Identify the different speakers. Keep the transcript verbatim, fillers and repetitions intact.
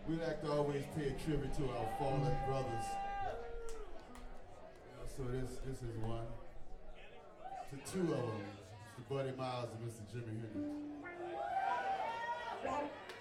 Speaker 1: We like to always pay a tribute to our fallen brothers. You know, so this this is one. To two of them, Mister Buddy Miles and Mister Jimi Hendrix.